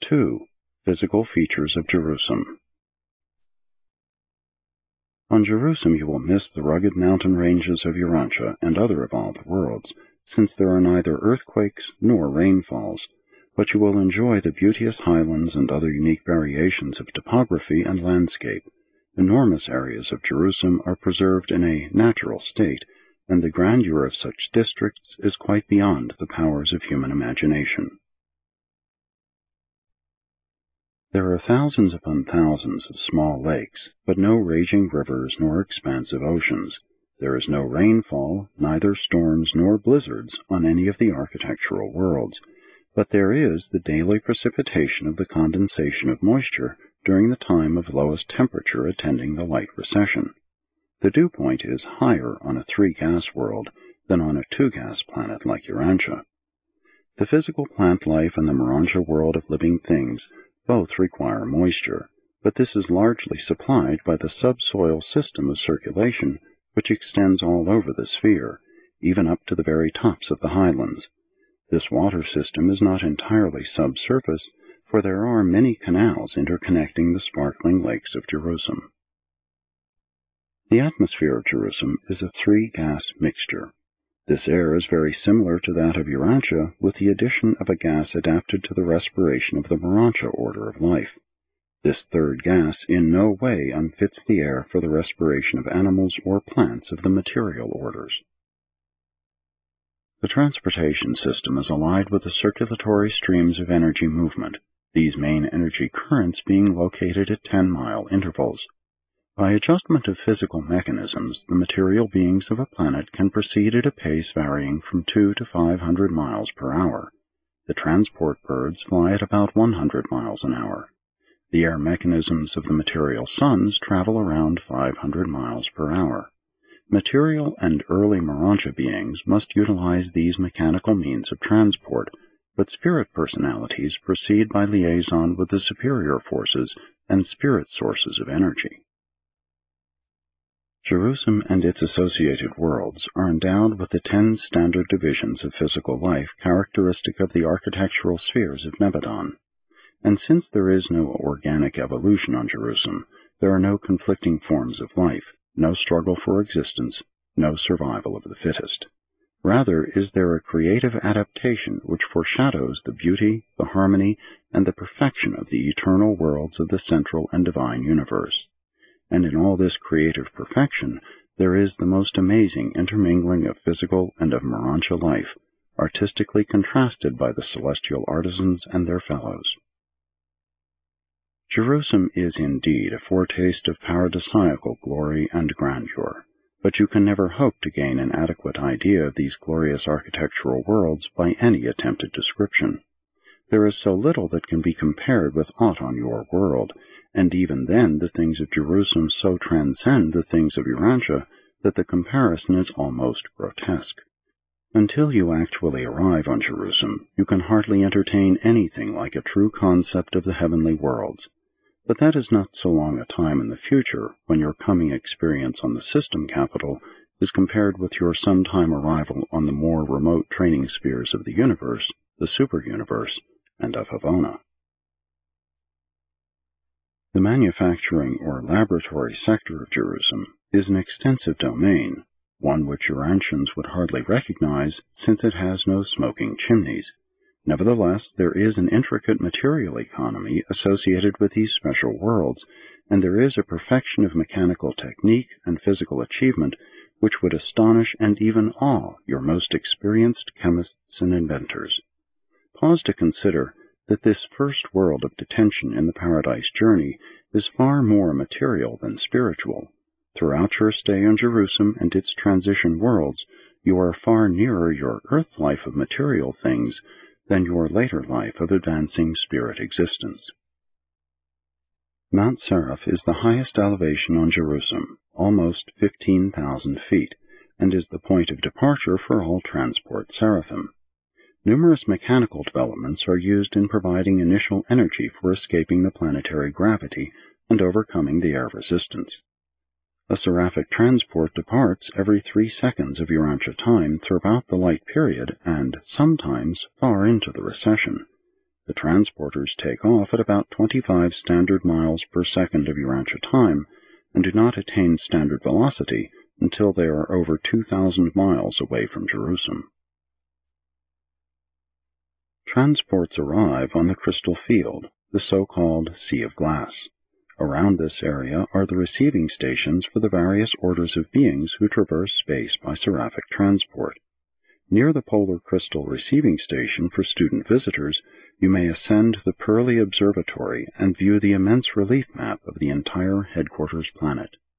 2. Physical Features of Jerusalem. On Jerusalem you will miss the rugged mountain ranges of Urantia and other evolved worlds, since there are neither earthquakes nor rainfalls, but you will enjoy the beauteous highlands and other unique variations of topography and landscape. Enormous areas of Jerusalem are preserved in a natural state, and the grandeur of such districts is quite beyond the powers of human imagination. There are thousands upon thousands of small lakes, but no raging rivers nor expansive oceans. There is no rainfall, neither storms nor blizzards on any of the architectural worlds, but there is the daily precipitation of the condensation of moisture during the time of lowest temperature attending the light recession. The dew point is higher on a 3-gas world than on a 2-gas planet like Urantia. The physical plant life and the Morontia world of living things both require moisture, but this is largely supplied by the subsoil system of circulation which extends all over the sphere, even up to the very tops of the highlands. This water system is not entirely subsurface, for there are many canals interconnecting the sparkling lakes of Jerusalem. The atmosphere of Jerusalem is a 3-gas mixture. This air is very similar to that of Urantia, with the addition of a gas adapted to the respiration of the Morontia order of life. This third gas in no way unfits the air for the respiration of animals or plants of the material orders. The transportation system is allied with the circulatory streams of energy movement, these main energy currents being located at 10-mile intervals. By adjustment of physical mechanisms, the material beings of a planet can proceed at a pace varying from 200 to 500 miles per hour. The transport birds fly at about 100 miles an hour. The air mechanisms of the material suns travel around 500 miles per hour. Material and early Morontia beings must utilize these mechanical means of transport, but spirit personalities proceed by liaison with the superior forces and spirit sources of energy. Jerusalem and its associated worlds are endowed with the 10 standard divisions of physical life characteristic of the architectural spheres of Nebadon. And since there is no organic evolution on Jerusalem, there are no conflicting forms of life, no struggle for existence, no survival of the fittest. Rather is there a creative adaptation which foreshadows the beauty, the harmony, and the perfection of the eternal worlds of the central and divine universe. And in all this creative perfection, there is the most amazing intermingling of physical and of Morontia life, artistically contrasted by the celestial artisans and their fellows. Jerusalem is indeed a foretaste of paradisiacal glory and grandeur, but you can never hope to gain an adequate idea of these glorious architectural worlds by any attempted description. There is so little that can be compared with aught on your world, and even then the things of Jerusalem so transcend the things of Urantia that the comparison is almost grotesque. Until you actually arrive on Jerusalem, you can hardly entertain anything like a true concept of the heavenly worlds. But that is not so long a time in the future when your coming experience on the system capital is compared with your sometime arrival on the more remote training spheres of the universe, the superuniverse, and of Havona. The manufacturing or laboratory sector of Jerusalem is an extensive domain, one which Urantians would hardly recognize since it has no smoking chimneys. Nevertheless, there is an intricate material economy associated with these special worlds, and there is a perfection of mechanical technique and physical achievement which would astonish and even awe your most experienced chemists and inventors. Pause to consider that this first world of detention in the paradise journey is far more material than spiritual. Throughout your stay on Jerusalem and its transition worlds, you are far nearer your earth life of material things than your later life of advancing spirit existence. Mount Seraph is the highest elevation on Jerusalem, almost 15,000 feet, and is the point of departure for all transport seraphim. Numerous mechanical developments are used in providing initial energy for escaping the planetary gravity and overcoming the air resistance. A seraphic transport departs every 3 seconds of Urantia time throughout the light period and sometimes far into the recession. The transporters take off at about 25 standard miles per second of Urantia time and do not attain standard velocity until they are over 2,000 miles away from Jerusalem. Transports arrive on the crystal field, the so-called Sea of Glass. Around this area are the receiving stations for the various orders of beings who traverse space by seraphic transport. Near the Polar Crystal Receiving Station for student visitors, you may ascend the Pearly Observatory and view the immense relief map of the entire headquarters planet.